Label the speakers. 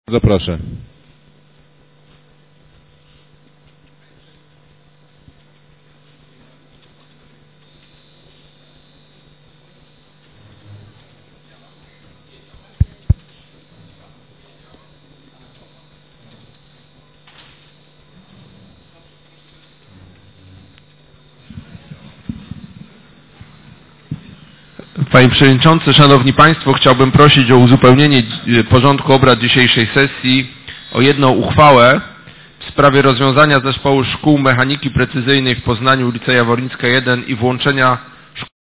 Speaker 1: Zaproszę.
Speaker 2: Panie Przewodniczący, Szanowni Państwo, chciałbym prosić o uzupełnienie porządku obrad dzisiejszej sesji o jedną uchwałę w sprawie rozwiązania Zespołu Szkół Mechaniki Precyzyjnej w Poznaniu, ulica Jaworińska 1 i włączenia